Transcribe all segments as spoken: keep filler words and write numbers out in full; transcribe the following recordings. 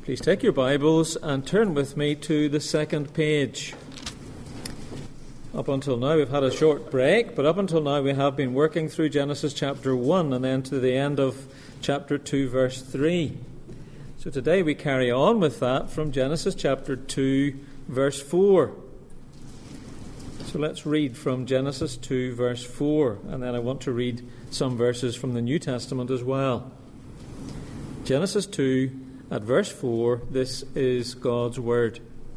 Please take your Bibles and turn with me to the second page. Up until now we've had a short break, but up until now we have been working through Genesis chapter one and then to the end of chapter two, verse three. So today we carry on with that from Genesis chapter two, verse four. So let's read from Genesis two, verse four, and then I want to read some verses from the New Testament as well. Genesis two, at verse four, this is God's word.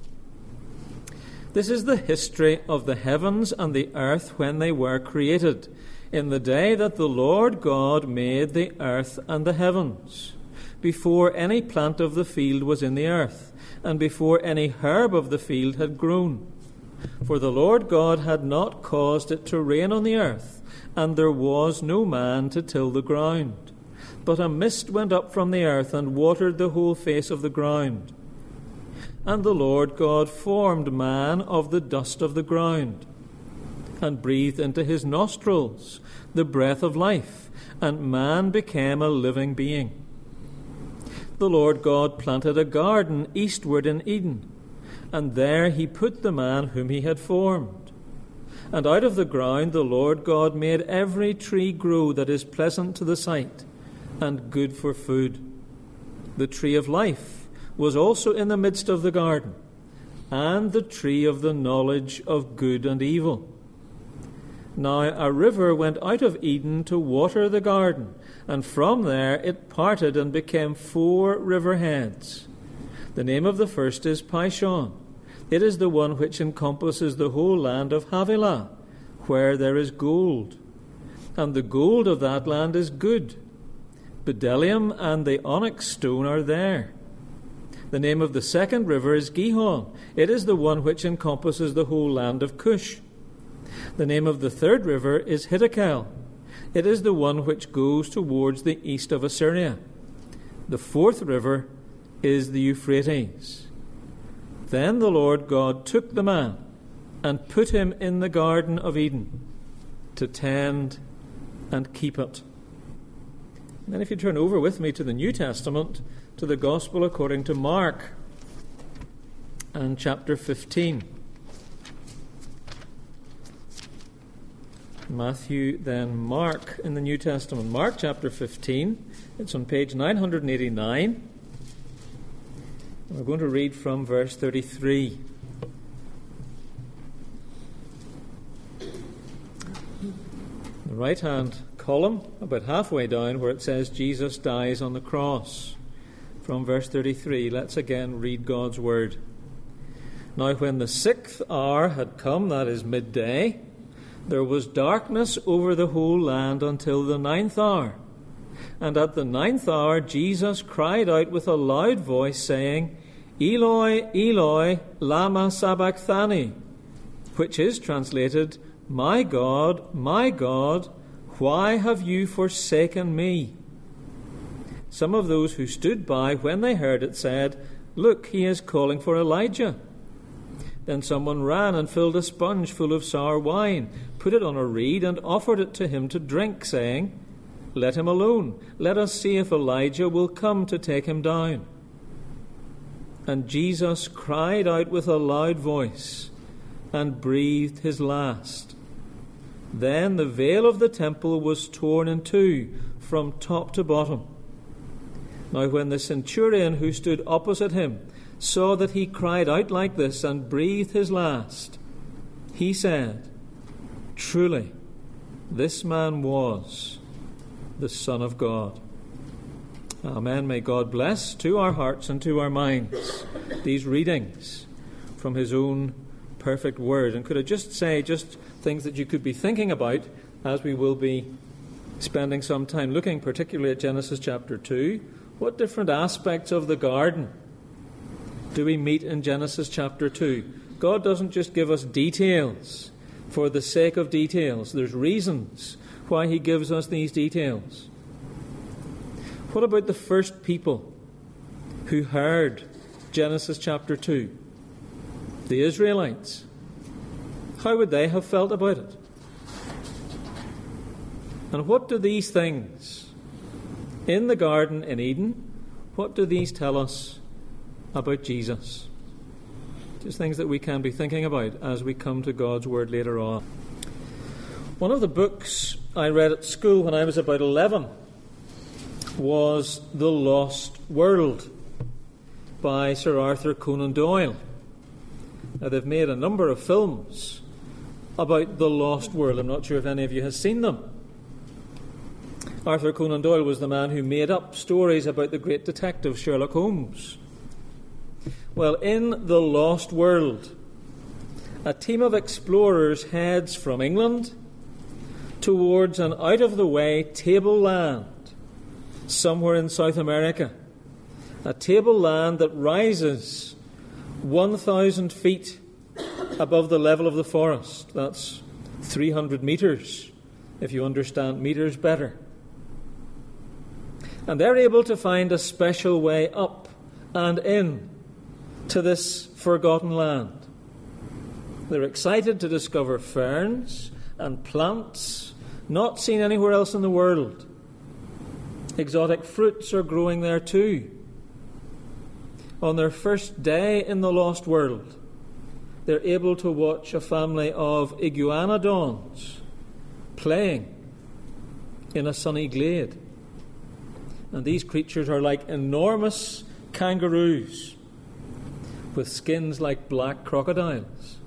This is the history of the heavens and the earth when they were created, in the day that the Lord God made the earth and the heavens, before any plant of the field was in the earth, and before any herb of the field had grown. For the Lord God had not caused it to rain on the earth, and there was no man to till the ground. But a mist went up from the earth and watered the whole face of the ground. And the Lord God formed man of the dust of the ground, and breathed into his nostrils the breath of life, and man became a living being. The Lord God planted a garden eastward in Eden, and there he put the man whom he had formed. And out of the ground the Lord God made every tree grow that is pleasant to the sight, and good for food. The tree of life was also in the midst of the garden, and the tree of the knowledge of good and evil. Now a river went out of Eden to water the garden, and from there it parted and became four river heads. The name of the first is Pishon. It is the one which encompasses the whole land of Havilah, where there is gold. And the gold of that land is good. Bdellium and the onyx stone are there. The name of the second river is Gihon. It is the one which encompasses the whole land of Cush. The name of the third river is Hiddekel. It is the one which goes towards the east of Assyria. The fourth river is the Euphrates. Then the Lord God took the man and put him in the Garden of Eden to tend and keep it. And then if you turn over with me to the New Testament, to the Gospel according to Mark, and chapter fifteen. Matthew, then Mark in the New Testament. Mark chapter fifteen, it's on page nine hundred eighty-nine. We're going to read from verse thirty-three. The right-hand column, about halfway down, where it says Jesus dies on the cross. From verse thirty-three, let's again read God's word. Now when the sixth hour had come, that is midday, there was darkness over the whole land until the ninth hour. And at the ninth hour Jesus cried out with a loud voice, saying, Eloi, Eloi, lama sabachthani, which is translated, My God, my God, why have you forsaken me? Some of those who stood by when they heard it said, Look, he is calling for Elijah. Then someone ran and filled a sponge full of sour wine, put it on a reed, and offered it to him to drink, saying, Let him alone. Let us see if Elijah will come to take him down. And Jesus cried out with a loud voice and breathed his last. Then the veil of the temple was torn in two from top to bottom. Now when the centurion who stood opposite him saw that he cried out like this and breathed his last, he said, Truly, this man was the Son of God. Amen. May God bless to our hearts and to our minds these readings from his own perfect word. And could I just say just things that you could be thinking about as we will be spending some time looking particularly at Genesis chapter two. What different aspects of the garden do we meet in Genesis chapter two? God doesn't just give us details for the sake of details. There's reasons why he gives us these details. What about the first people who heard Genesis chapter two? The Israelites. How would they have felt about it? And what do these things in the garden in Eden, what do these tell us about Jesus. Just things that we can be thinking about as we come to God's Word later on. One of the books I read at school when I was about eleven was The Lost World by Sir Arthur Conan Doyle. Now, they've made a number of films about the lost world. I'm not sure if any of you have seen them. Arthur Conan Doyle was the man who made up stories about the great detective Sherlock Holmes. Well, in The Lost World, a team of explorers heads from England towards an out-of-the-way tableland somewhere in South America. A tableland that rises one thousand feet above the level of the forest. That's three hundred metres, if you understand meters better. And they're able to find a special way up and in to this forgotten land. They're excited to discover ferns and plants not seen anywhere else in the world. Exotic fruits are growing there too. On their first day in the lost world, they're able to watch a family of iguanodons playing in a sunny glade. And these creatures are like enormous kangaroos with skins like black crocodiles.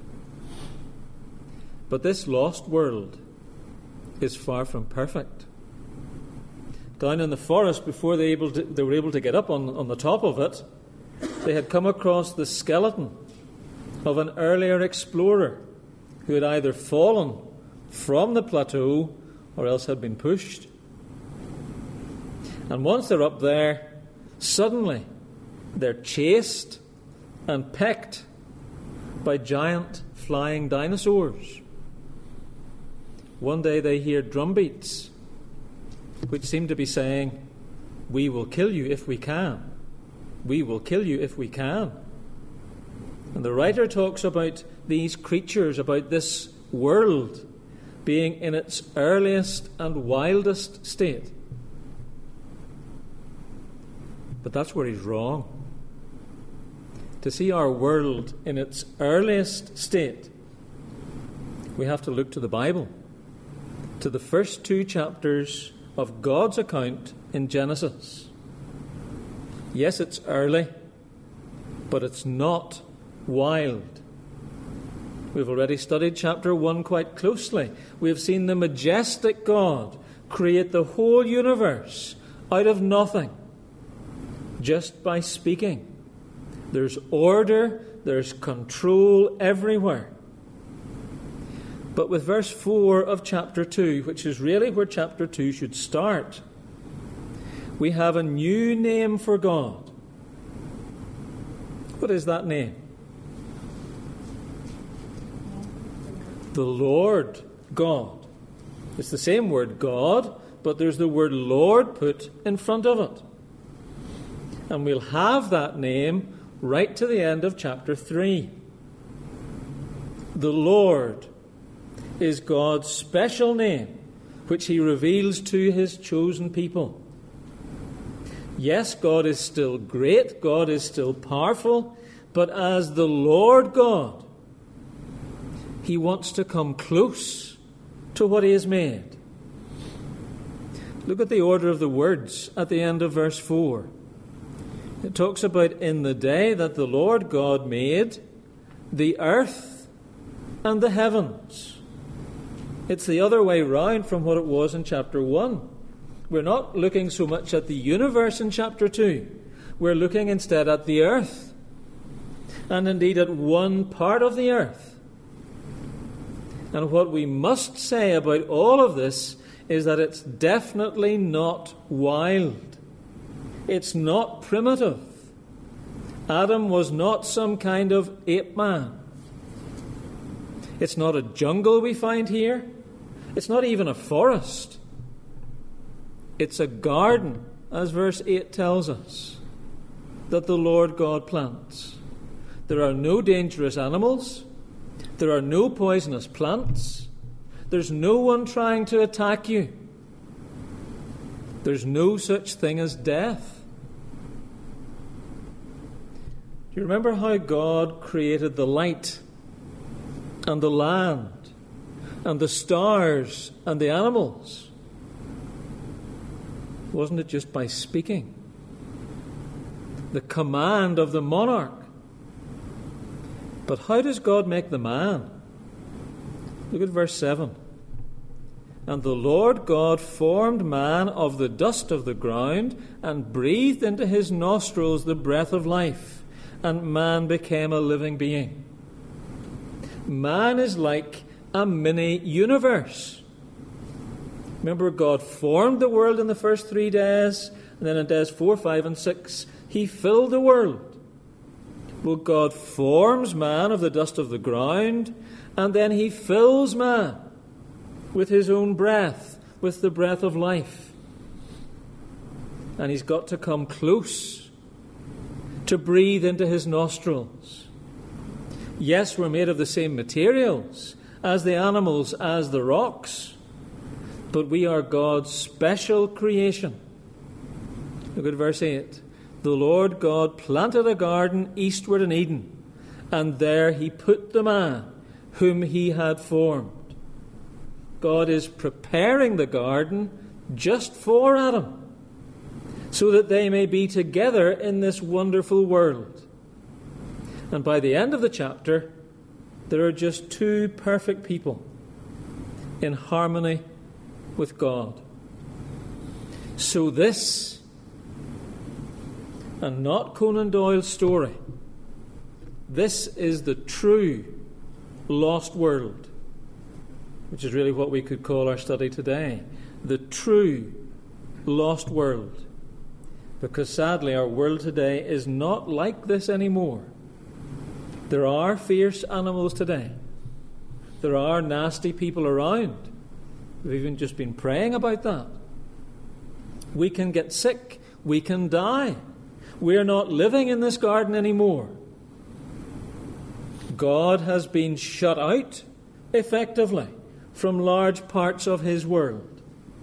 But this lost world is far from perfect. Down in the forest, before they, able to, they were able to get up on, on the top of it, they had come across the skeleton of an earlier explorer who had either fallen from the plateau or else had been pushed. And once they're up there, suddenly they're chased and pecked by giant flying dinosaurs. One day they hear drumbeats which seem to be saying, "We will kill you if we can. We will kill you if we can." And the writer talks about these creatures, about this world being in its earliest and wildest state. But that's where he's wrong. To see our world in its earliest state, we have to look to the Bible, to the first two chapters of God's account in Genesis. Yes, it's early, but it's not wild. We've already studied chapter one quite closely. We've seen the majestic God create the whole universe out of nothing, just by speaking. There's order, there's control everywhere. But with verse four of chapter two, which is really where chapter two should start, we have a new name for God. What is that name? The Lord God. It's the same word God, but there's the word Lord put in front of it. And we'll have that name right to the end of chapter three. The Lord is God's special name, which he reveals to his chosen people. Yes, God is still great, God is still powerful, but as the Lord God, he wants to come close to what he has made. Look at the order of the words at the end of verse four. It talks about in the day that the Lord God made the earth and the heavens. It's the other way round from what it was in chapter one. We're not looking so much at the universe in chapter two. We're looking instead at the earth, and indeed at one part of the earth. And what we must say about all of this is that it's definitely not wild. It's not primitive. Adam was not some kind of ape man. It's not a jungle we find here. It's not even a forest. It's a garden, as verse eight tells us, that the Lord God plants. There are no dangerous animals. There are no poisonous plants. There's no one trying to attack you. There's no such thing as death. you remember how God created the light and the land and the stars and the animals? Wasn't it just by speaking? The command of the monarch. But how does God make the man? Look at verse seven. And the Lord God formed man of the dust of the ground and breathed into his nostrils the breath of life, and man became a living being. Man is like a mini universe. Remember, God formed the world in the first three days, and then in days four, five, and six, he filled the world. Well, God forms man of the dust of the ground, and then he fills man with his own breath, with the breath of life. And he's got to come close to breathe into his nostrils. Yes, we're made of the same materials as the animals, as the rocks, but we are God's special creation. Look at verse eight. The Lord God planted a garden eastward in Eden, and there he put the man whom he had formed. God is preparing the garden just for Adam, so that they may be together in this wonderful world. And by the end of the chapter, there are just two perfect people in harmony with God. So this, and not Conan Doyle's story, this is the true lost world, which is really what we could call our study today. The true lost world. Because sadly, our world today is not like this anymore. There are fierce animals today. There are nasty people around. We've even just been praying about that. We can get sick. We can die. We're not living in this garden anymore. God has been shut out, effectively, from large parts of his world.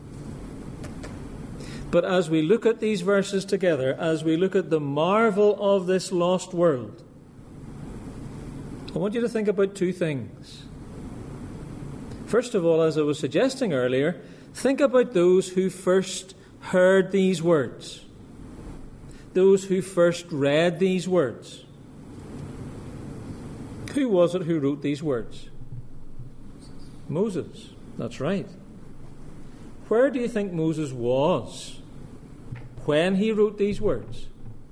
But as we look at these verses together, as we look at the marvel of this lost world, I want you to think about two things. First of all, as I was suggesting earlier, think about those who first heard these words, those who first read these words. Who was it who wrote these words? Moses. That's right. Where do you think Moses was when he wrote these words?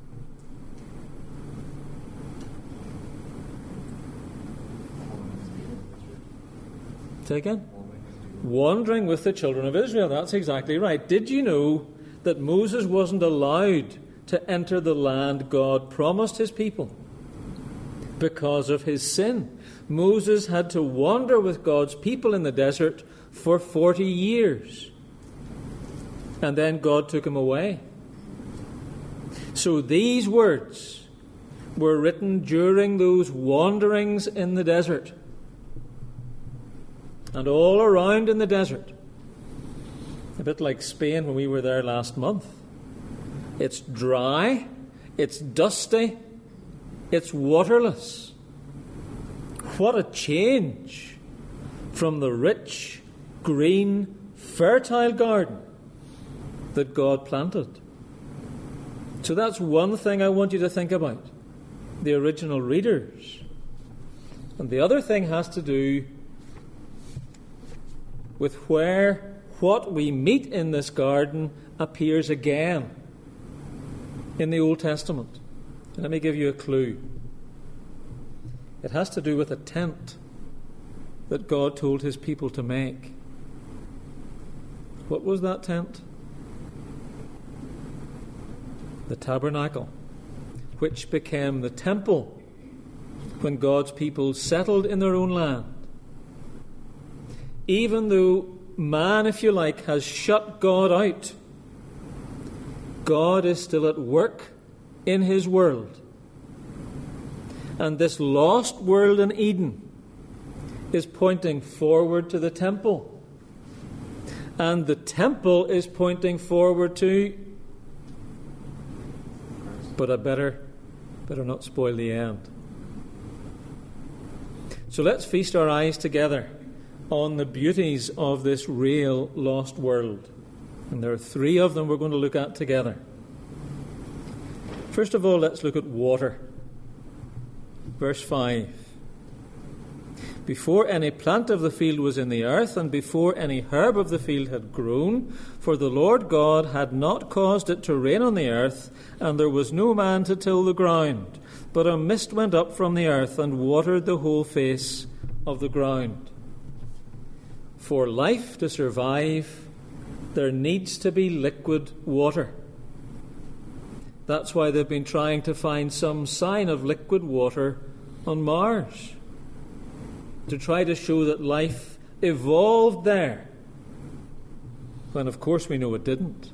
Say again? Wandering with the children of Israel. That's exactly right. Did you know that Moses wasn't allowed to enter the land God promised his people because of his sin? Moses had to wander with God's people in the desert for forty years. And then God took him away. So these words were written during those wanderings in the desert. And all around in the desert. A bit like Spain when we were there last month. It's dry, it's dusty, it's waterless. What a change from the rich, green, fertile garden that God planted. So that's one thing I want you to think about, the original readers. And the other thing has to do with where what we meet in this garden appears again in the Old Testament. And let me give you a clue. It has to do with a tent that God told his people to make. What was that tent? The tabernacle, which became the temple when God's people settled in their own land. Even though man, if you like, has shut God out, God is still at work in his world. And this lost world in Eden is pointing forward to the temple. And the temple is pointing forward to, but a better Better not spoil the end. So let's feast our eyes together on the beauties of this real lost world. And there are three of them we're going to look at together. First of all, let's look at water. Verse five. Before any plant of the field was in the earth, and before any herb of the field had grown, for the Lord God had not caused it to rain on the earth, and there was no man to till the ground, but a mist went up from the earth and watered the whole face of the ground. For life to survive, there needs to be liquid water. That's why they've been trying to find some sign of liquid water on Mars, to try to show that life evolved there, when of course we know it didn't.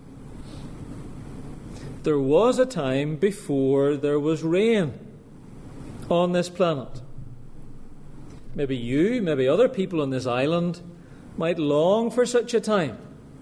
There was a time before there was rain on this planet. Maybe you, maybe other people on this island might long for such a time.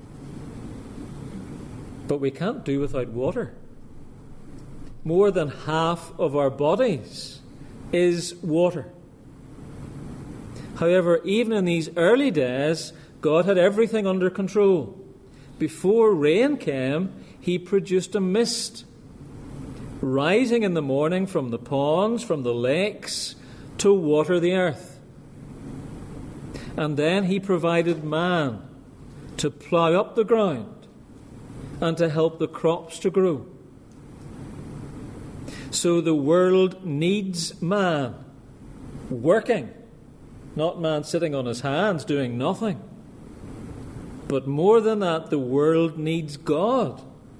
But we can't do without water. More than half of our bodies is water. However, even in these early days, God had everything under control. Before rain came, he produced a mist, rising in the morning from the ponds, from the lakes, to water the earth. And then he provided man to plough up the ground and to help the crops to grow. So the world needs man working, not man sitting on his hands doing nothing. But more than that, the world needs God.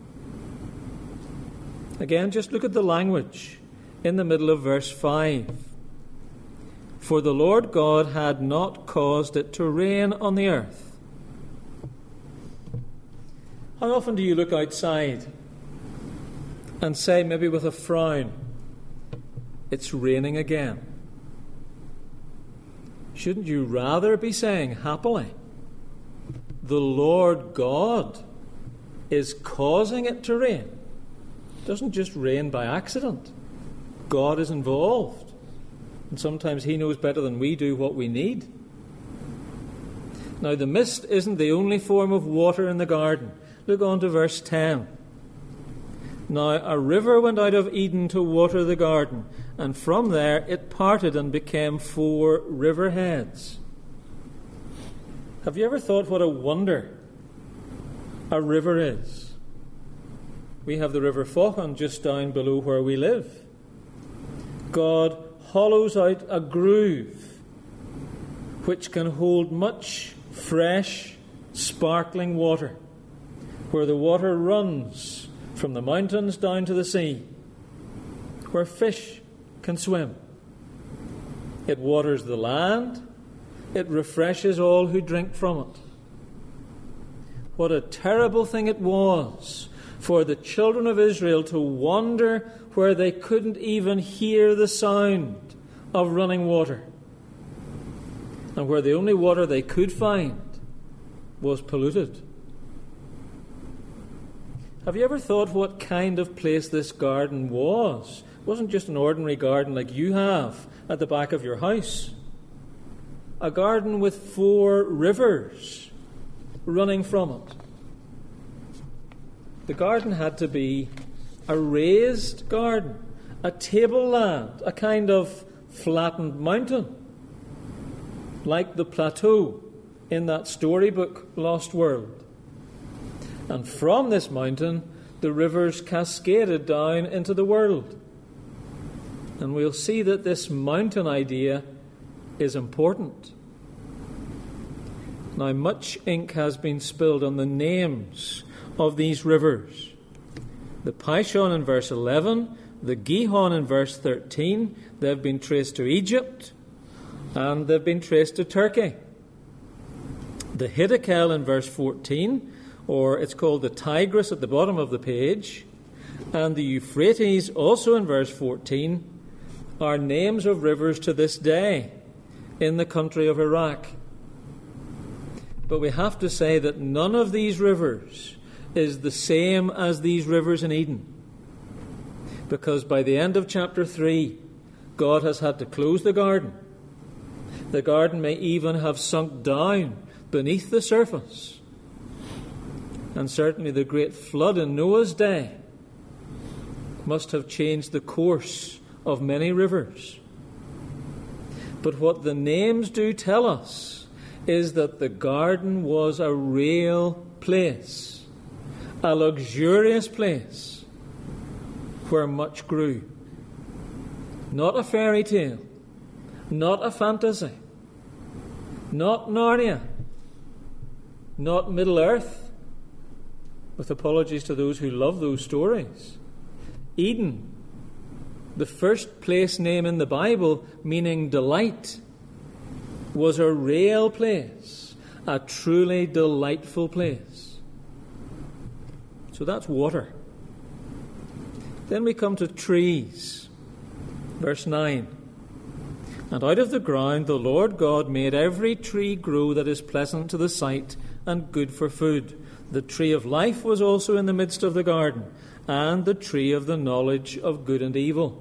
Again, just look at the language in the middle of verse five. For the Lord God had not caused it to rain on the earth. How often do you look outside and say, maybe with a frown, it's raining again? Shouldn't you rather be saying happily, the Lord God is causing it to rain? It doesn't just rain by accident. God is involved. And sometimes he knows better than we do what we need. Now, the mist isn't the only form of water in the garden. Look on to verse ten. Now a river went out of Eden to water the garden, and from there it parted and became four river heads. Have you ever thought what a wonder a river is? We have the River Faughon just down below where we live. God hollows out a groove which can hold much fresh, sparkling water, where the water runs from the mountains down to the sea, where fish can swim. It waters the land. It refreshes all who drink from it. What a terrible thing it was for the children of Israel to wander where they couldn't even hear the sound of running water, and where the only water they could find was polluted. Have you ever thought what kind of place this garden was? It wasn't just an ordinary garden like you have at the back of your house. A garden with four rivers running from it. The garden had to be a raised garden, a tableland, a kind of flattened mountain, like the plateau in that storybook Lost World. And from this mountain, the rivers cascaded down into the world. And we'll see that this mountain idea is important. Now, much ink has been spilled on the names of these rivers. The Pishon in verse eleven, the Gihon in verse thirteen, they've been traced to Egypt, and they've been traced to Turkey. The Hiddekel in verse fourteen, or it's called the Tigris at the bottom of the page, and the Euphrates, also in verse fourteen, are names of rivers to this day in the country of Iraq. But we have to say that none of these rivers is the same as these rivers in Eden. Because by the end of chapter three, God has had to close the garden. The garden may even have sunk down beneath the surface. And certainly the great flood in Noah's day must have changed the course of many rivers. But what the names do tell us is that the garden was a real place, a luxurious place where much grew. Not a fairy tale, not a fantasy, not Narnia, not Middle-earth, with apologies to those who love those stories. Eden, the first place name in the Bible meaning delight, was a real place, a truly delightful place. So that's water. Then we come to trees. Verse nine. And out of the ground the Lord God made every tree grow that is pleasant to the sight and good for food. The tree of life was also in the midst of the garden, and the tree of the knowledge of good and evil.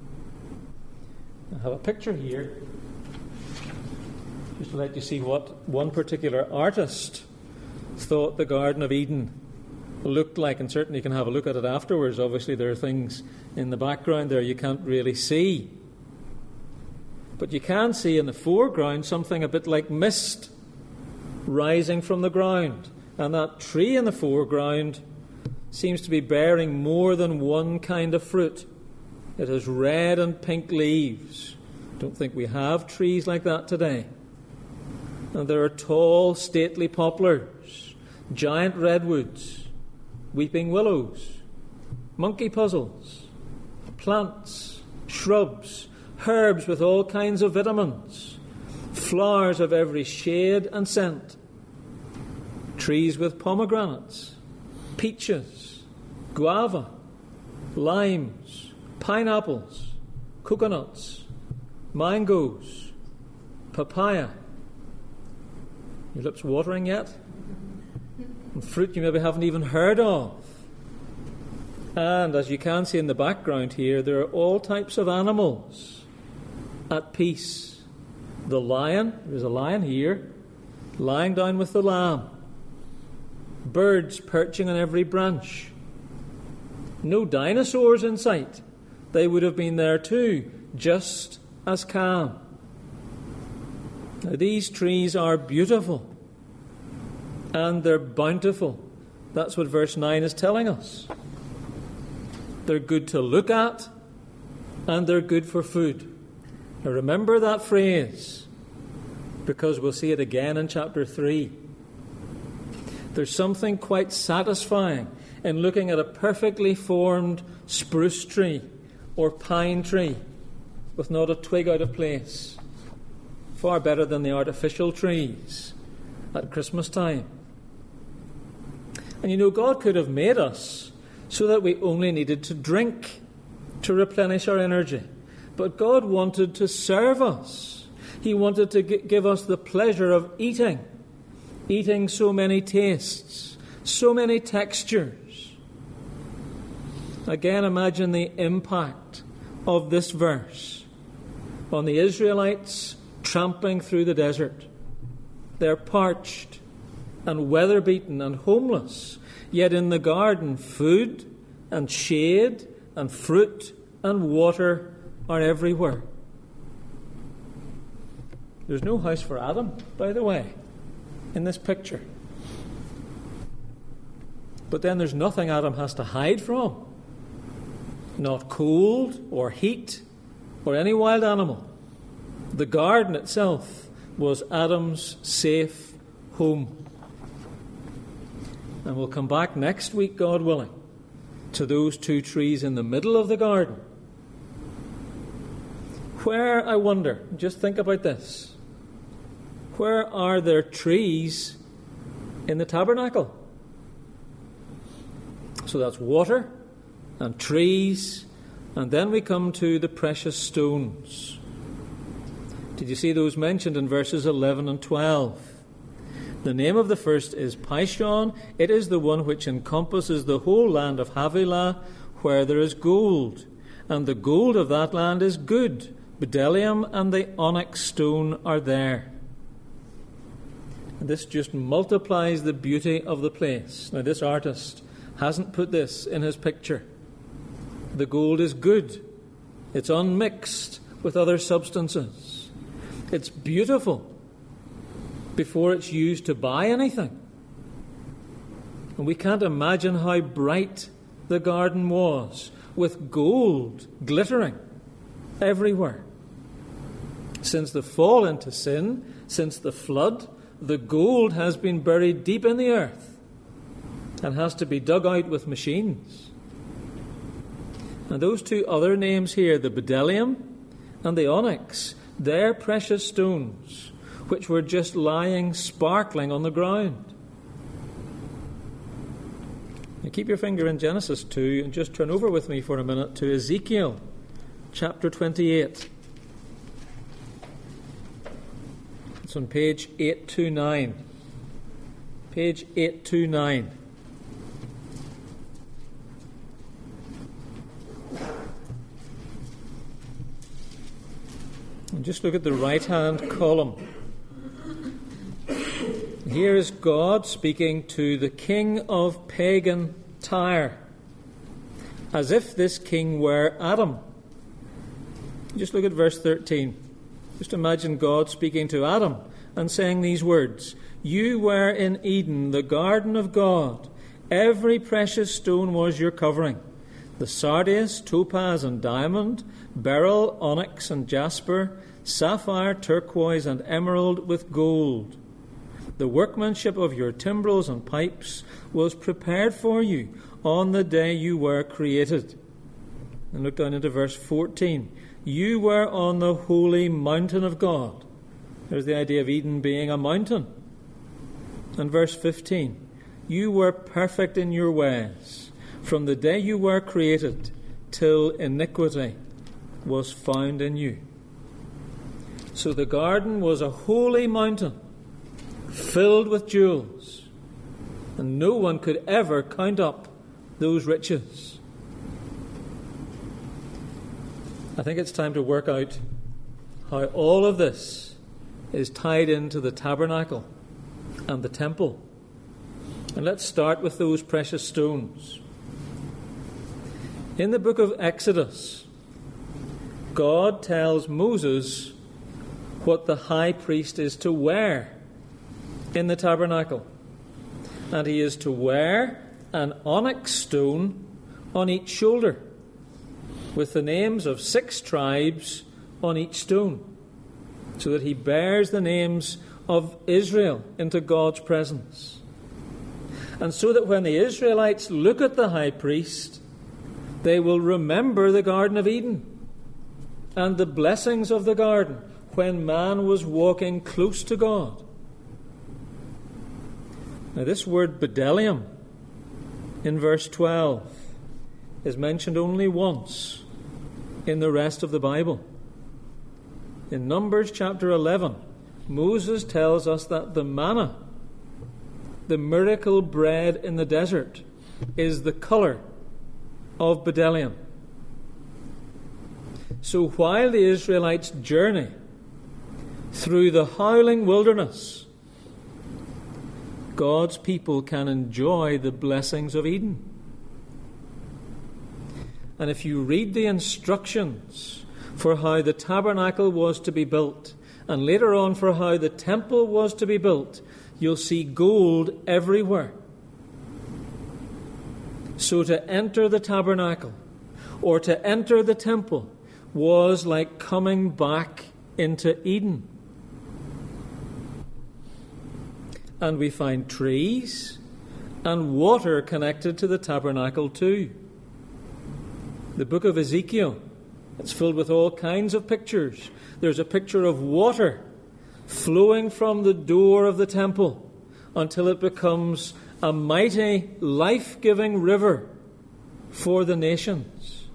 I have a picture here, just to let you see what one particular artist thought the Garden of Eden looked like, and certainly you can have a look at it afterwards. Obviously there are things in the background there you can't really see. But you can see in the foreground something a bit like mist rising from the ground. And that tree in the foreground seems to be bearing more than one kind of fruit. It has red and pink leaves. Don't think we have trees like that today. And there are tall, stately poplars, giant redwoods, weeping willows, monkey puzzles, plants, shrubs, herbs with all kinds of vitamins, flowers of every shade and scent, trees with pomegranates, peaches, guava, limes, pineapples, coconuts, mangoes, papaya. Your lips watering yet? And fruit you maybe haven't even heard of. And as you can see in the background here, there are all types of animals at peace. The lion, there's a lion here, lying down with the lamb. Birds perching on every branch. No dinosaurs in sight. They would have been there too, just as calm. Now, these trees are beautiful and they're bountiful. That's what verse nine is telling us. They're good to look at and they're good for food. Now remember that phrase, because we'll see it again in chapter three. There's something quite satisfying in looking at a perfectly formed spruce tree or pine tree with not a twig out of place. Far better than the artificial trees at Christmas time. And you know, God could have made us so that we only needed to drink to replenish our energy. But God wanted to serve us. He wanted to g- give us the pleasure of eating. Eating so many tastes, so many textures. Again, imagine the impact of this verse on the Israelites tramping through the desert. They're parched and weather-beaten and homeless, yet in the garden food and shade and fruit and water are everywhere. There's no house for Adam, by the way, in this picture. But then there's nothing Adam has to hide from. Not cold or heat or any wild animal. The garden itself was Adam's safe home. And we'll come back next week, God willing, to those two trees in the middle of the garden. Where, I wonder, just think about this. Where are there trees in the tabernacle? So that's water and trees, and then we come to the precious stones. Did you see those mentioned in verses eleven and twelve? The name of the first is Pishon. It is the one which encompasses the whole land of Havilah, where there is gold. and the gold of that land is good. Bdellium and the onyx stone are there. And this just multiplies the beauty of the place. Now, this artist hasn't put this in his picture. The gold is good. It's unmixed with other substances. It's beautiful before it's used to buy anything. And we can't imagine how bright the garden was, with gold glittering everywhere. Since the fall into sin, since the flood, the gold has been buried deep in the earth and has to be dug out with machines. And those two other names here, the bdellium and the onyx, they're precious stones which were just lying sparkling on the ground. Now keep your finger in Genesis two and just turn over with me for a minute to Ezekiel chapter twenty-eight. It's on page eight twenty-nine. Page eight twenty-nine. And just look at the right-hand column. Here is God speaking to the king of pagan Tyre, as if this king were Adam. Just look at verse thirteen. Just imagine God speaking to Adam and saying these words: "You were in Eden, the garden of God. Every precious stone was your covering. The sardius, topaz and diamond, beryl, onyx and jasper, sapphire, turquoise and emerald with gold. The workmanship of your timbrels and pipes was prepared for you on the day you were created." And look down into verse fourteen. "You were on the holy mountain of God." There's the idea of Eden being a mountain. And verse fifteen. "You were perfect in your ways from the day you were created till iniquity was found in you." So the garden was a holy mountain filled with jewels, and no one could ever count up those riches. I think it's time to work out how all of this is tied into the tabernacle and the temple. And let's start with those precious stones. In the book of Exodus, God tells Moses what the high priest is to wear in the tabernacle. And he is to wear an onyx stone on each shoulder, with the names of six tribes on each stone, so that he bears the names of Israel into God's presence. And so that when the Israelites look at the high priest, they will remember the Garden of Eden and the blessings of the garden when man was walking close to God. Now, this word bdellium in verse twelve is mentioned only once in the rest of the Bible. In Numbers chapter eleven, Moses tells us that the manna, the miracle bread in the desert, is the colour of bdellium. So while the Israelites journey through the howling wilderness, God's people can enjoy the blessings of Eden. And if you read the instructions for how the tabernacle was to be built, and later on for how the temple was to be built, you'll see gold everywhere. So to enter the tabernacle or to enter the temple was like coming back into Eden. And we find trees and water connected to the tabernacle too. The book of Ezekiel, it's filled with all kinds of pictures. There's a picture of water flowing from the door of the temple until it becomes a mighty, life-giving river for the nations.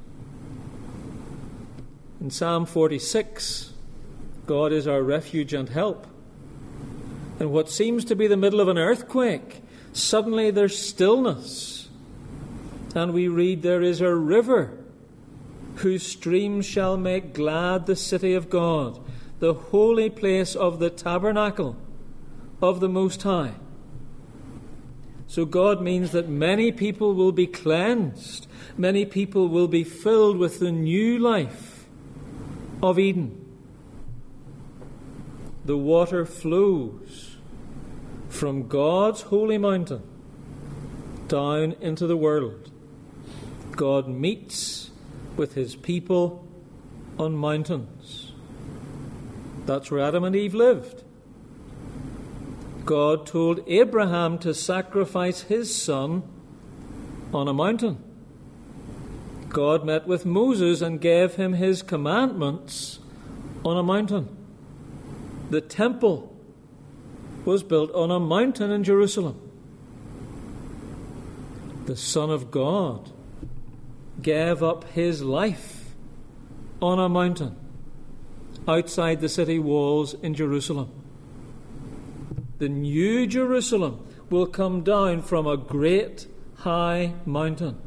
In Psalm forty-six, God is our refuge and help. In what seems to be the middle of an earthquake, suddenly there's stillness. And we read there is a river whose streams shall make glad the city of God, the holy place of the tabernacle of the Most High. So God means that many people will be cleansed. Many people will be filled with the new life of Eden. The water flows from God's holy mountain down into the world. God meets with his people on mountains. That's where Adam and Eve lived. God told Abraham to sacrifice his son on a mountain. God met with Moses and gave him his commandments on a mountain. The temple was built on a mountain in Jerusalem. The Son of God gave up his life on a mountain outside the city walls in Jerusalem. The new Jerusalem will come down from a great high mountain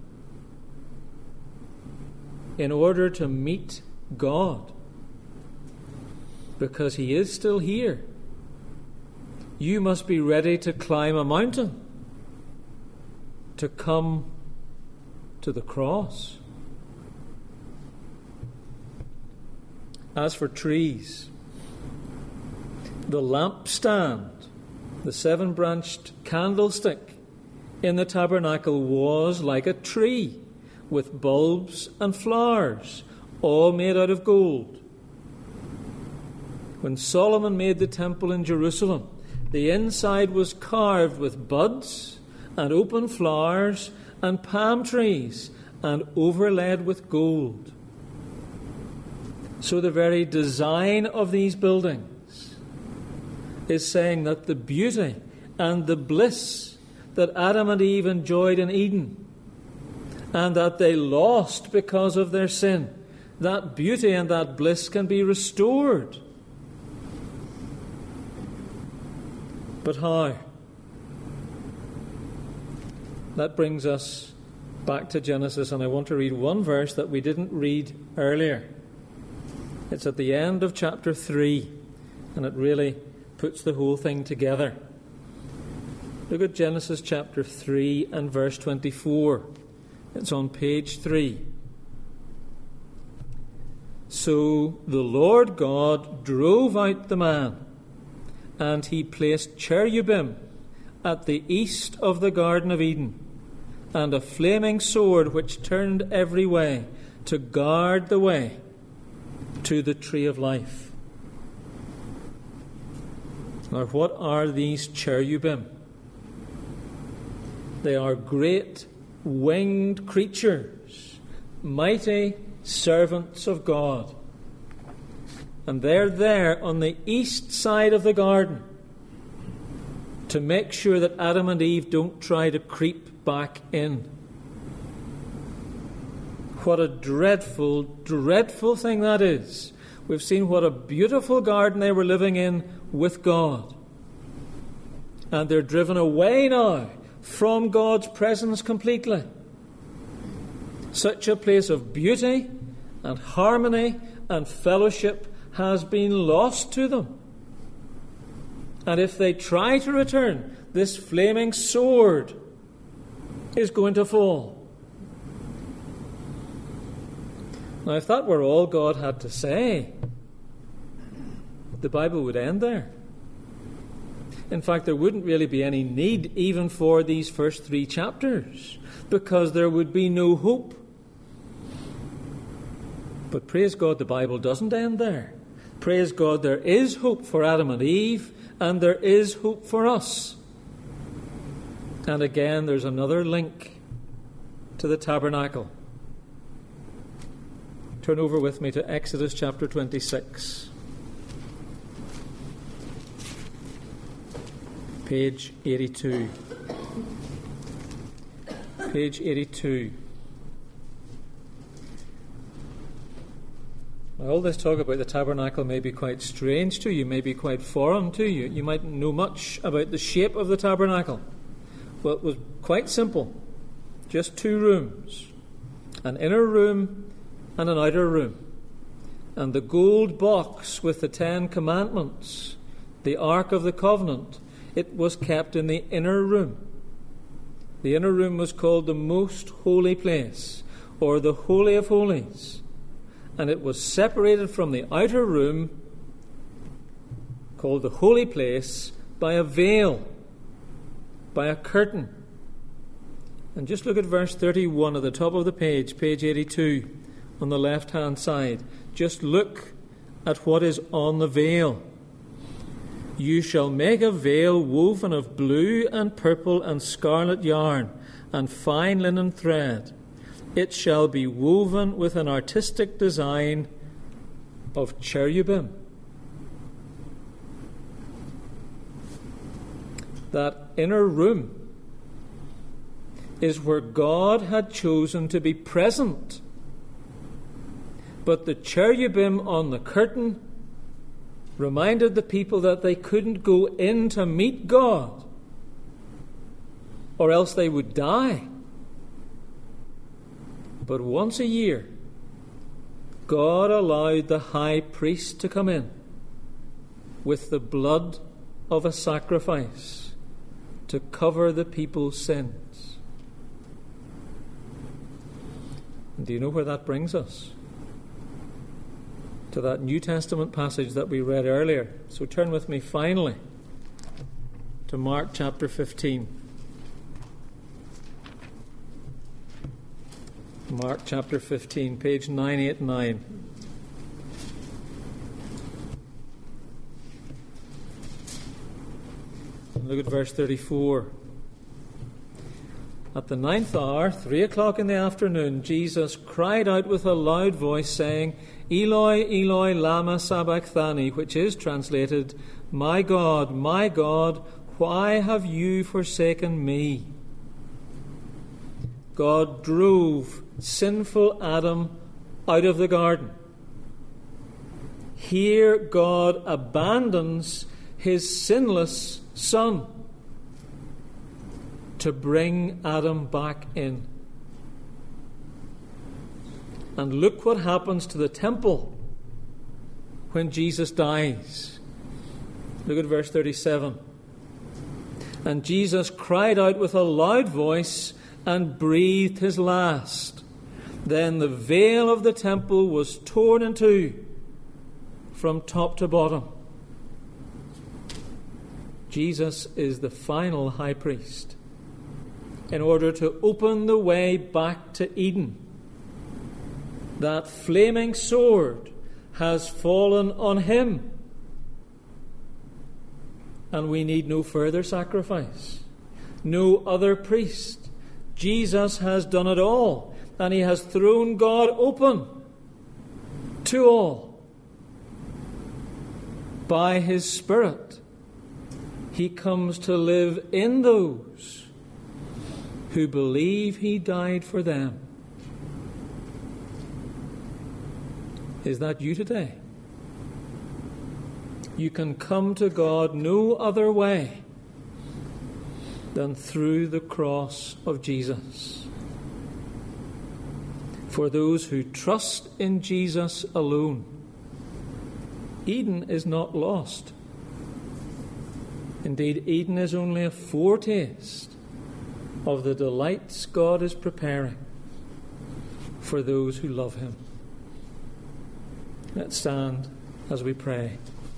in order to meet God, because he is still here. You must be ready to climb a mountain to come to the cross. As for trees, the lampstand, the seven-branched candlestick in the tabernacle was like a tree with bulbs and flowers, all made out of gold. When Solomon made the temple in Jerusalem, the inside was carved with buds and open flowers and palm trees and overlaid with gold. So the very design of these buildings is saying that the beauty and the bliss that Adam and Eve enjoyed in Eden and that they lost because of their sin, that beauty and that bliss can be restored. But how? That brings us back to Genesis, and I want to read one verse that we didn't read earlier. It's at the end of chapter three, and it really puts the whole thing together. Look at Genesis chapter three and verse twenty-four. It's on page three. So the Lord God drove out the man, and he placed cherubim at the east of the Garden of Eden, and a flaming sword which turned every way to guard the way to the tree of life. Now, what are these cherubim? They are great winged creatures, mighty servants of God. And they're there on the east side of the garden to make sure that Adam and Eve don't try to creep back in. What a dreadful, dreadful thing that is. We've seen what a beautiful garden they were living in with God. And they're driven away now from God's presence completely. Such a place of beauty and harmony and fellowship has been lost to them. And if they try to return, this flaming sword is going to fall. Now, if that were all God had to say, the Bible would end there. In fact, there wouldn't really be any need even for these first three chapters, because there would be no hope. But praise God, the Bible doesn't end there. Praise God, there is hope for Adam and Eve, and there is hope for us. And again, there's another link to the tabernacle. Turn over with me to Exodus chapter twenty-six. Page eighty-two. Page eighty-two. Now, all this talk about the tabernacle may be quite strange to you, may be quite foreign to you. You mightn't know much about the shape of the tabernacle. Well, it was quite simple. Just two rooms. An inner room and an outer room. And the gold box with the Ten Commandments, the Ark of the Covenant, it was kept in the inner room. The inner room was called the Most Holy Place, or the Holy of Holies. And it was separated from the outer room, called the Holy Place, by a veil, by a curtain. And just look at verse thirty-one at the top of the page, page eighty-two, on the left-hand side. Just look at what is on the veil. You shall make a veil woven of blue and purple and scarlet yarn and fine linen thread. It shall be woven with an artistic design of cherubim. That inner room is where God had chosen to be present. But the cherubim on the curtain reminded the people that they couldn't go in to meet God, or else they would die. But once a year, God allowed the high priest to come in with the blood of a sacrifice to cover the people's sins. And do you know where that brings us? To that New Testament passage that we read earlier. So turn with me finally to Mark chapter fifteen. Mark chapter fifteen, page nine eighty-nine. Look at verse thirty-four. At the ninth hour, three o'clock in the afternoon, Jesus cried out with a loud voice, saying, Eloi, Eloi, lama sabachthani, which is translated, My God, my God, why have you forsaken me? God drove sinful Adam out of the garden. Here God abandons his sinless Son to bring Adam back in. And look what happens to the temple when Jesus dies. Look at verse thirty-seven. And Jesus cried out with a loud voice and breathed his last. Then the veil of the temple was torn in two from top to bottom. Jesus is the final high priest in order to open the way back to Eden. That flaming sword has fallen on him, and we need no further sacrifice, no other priest. Jesus has done it all, and he has thrown God open to all. By his Spirit, he comes to live in those who believe he died for them. Is that you today? You can come to God no other way than through the cross of Jesus. For those who trust in Jesus alone, Eden is not lost. Indeed, Eden is only a foretaste of the delights God is preparing for those who love him. Let's stand as we pray.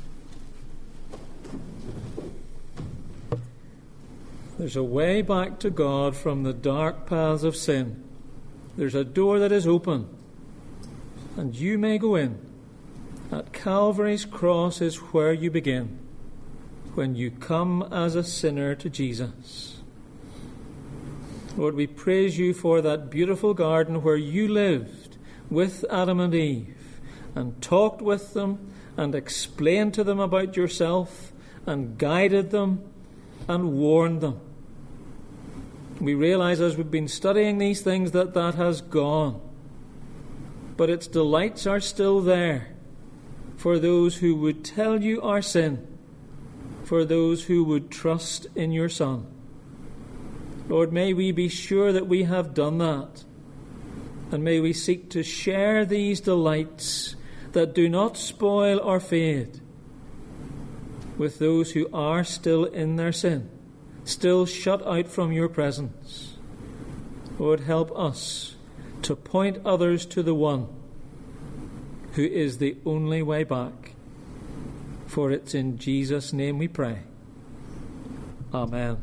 There's a way back to God from the dark paths of sin. There's a door that is open, and you may go in. At Calvary's cross is where you begin, when you come as a sinner to Jesus. Lord, we praise you for that beautiful garden where you lived with Adam and Eve, and talked with them, and explained to them about yourself, and guided them, and warned them. We realize as we've been studying these things that that has gone. But its delights are still there for those who would tell you our sin, for those who would trust in your Son. Lord, may we be sure that we have done that, And may we seek to share these delights that do not spoil or fade with those who are still in their sin, still shut out from your presence. Lord, help us to point others to the one who is the only way back. For it's in Jesus' name we pray. Amen.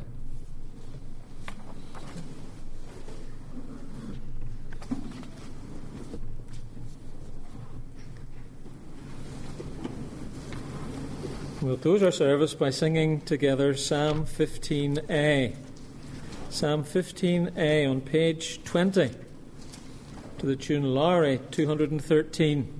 We'll close our service by singing together Psalm fifteen A. Psalm fifteen A on page twenty, to the tune Lowry two hundred thirteen.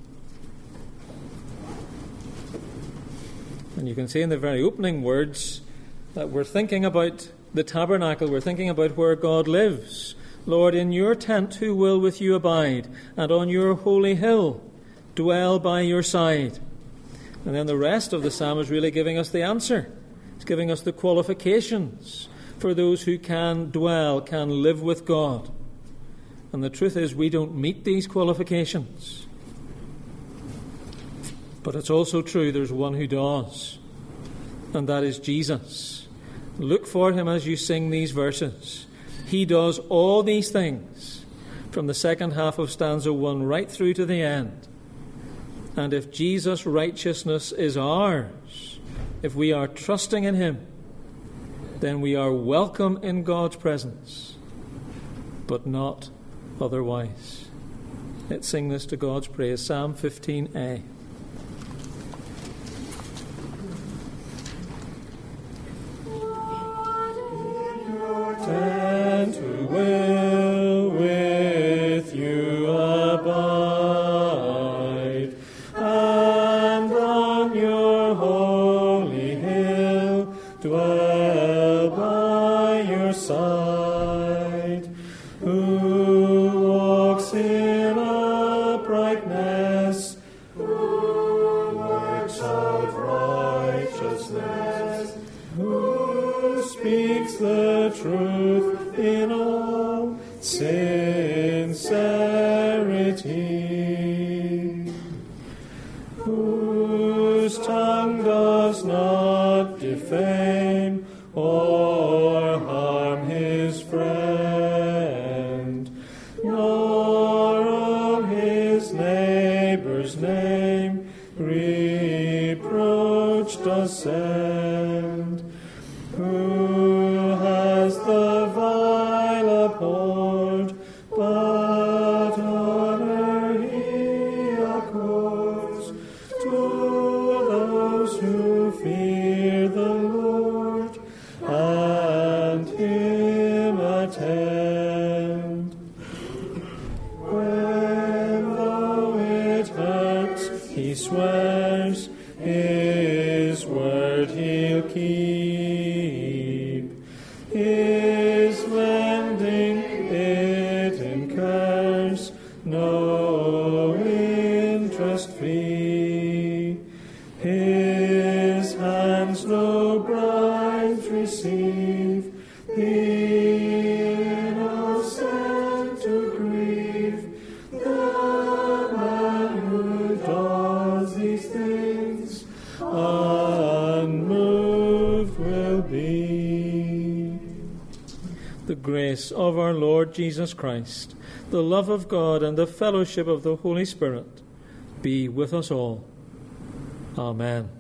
And you can see in the very opening words that we're thinking about the tabernacle, we're thinking about where God lives. Lord, in your tent who will with you abide, and on your holy hill dwell by your side. And then the rest of the psalm is really giving us the answer. It's giving us the qualifications for those who can dwell, can live with God. And the truth is, we don't meet these qualifications. But it's also true there's one who does, and that is Jesus. Look for him as you sing these verses. He does all these things from the second half of stanza one right through to the end. And if Jesus' righteousness is ours, if we are trusting in him, then we are welcome in God's presence, but not otherwise. Let's sing this to God's praise. Psalm fifteen A. Tent who will with you abide, and on your holy hill dwell by your side, who walks in uprightness, who works out righteousness, who speaks the truth in all sincerity, whose tongue does not defame or harm his friend, nor on his neighbor's name reproach does send, who has the vile abhorred, but honor he accords to those who fear the Lord and him attend. When though it hurts, he swears his word he'll keep. His lending it incurs no interest fee. His hands no bribes receive. The innocent to grieve. The man who does these things unmoved will be. The grace of our Lord Jesus Christ, the love of God, and the fellowship of the Holy Spirit be with us all. Amen.